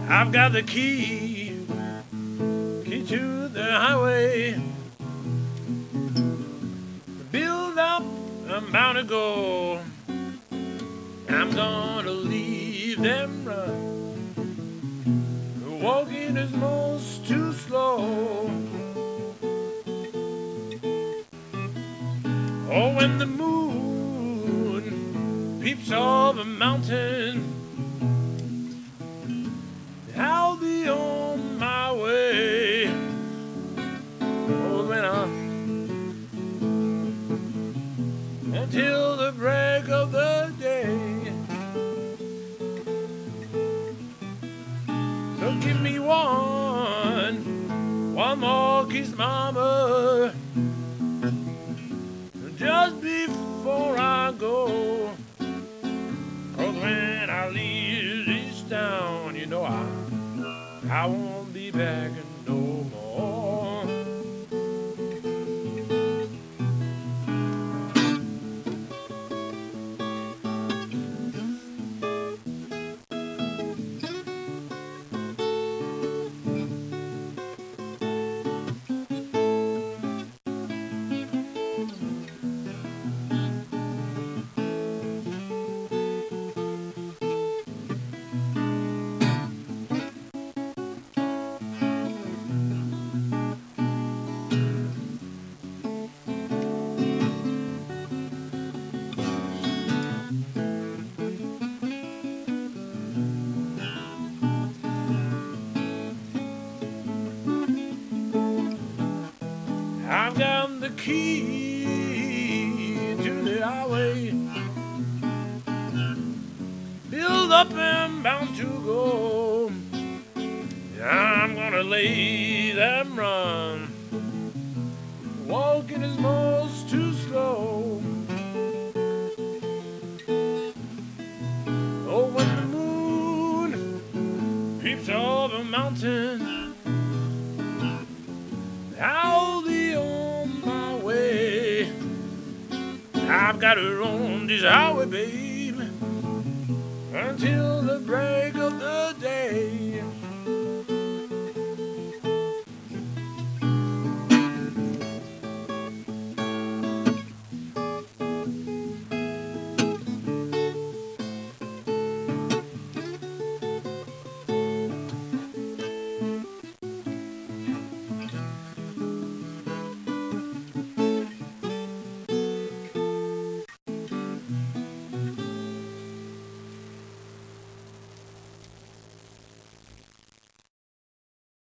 I've got the key to the highway. Build up, I'm bound to go. I'm gonna leave them run. Walking is most too slow. Oh, when the moon peeps over a mountain, I'll be on my way. Oh, when until the break of the day. So give me one more kiss, mama, just before I go. 'Cause when I leave this town, you know I won't be back no more. I've got the key to the highway. Build up and bound to go. I'm gonna lay them run. Walking is most too slow. Oh, when the moon peeps over a mountain, I'll be on my way. I've got to roam this highway, babe, until the break of the day.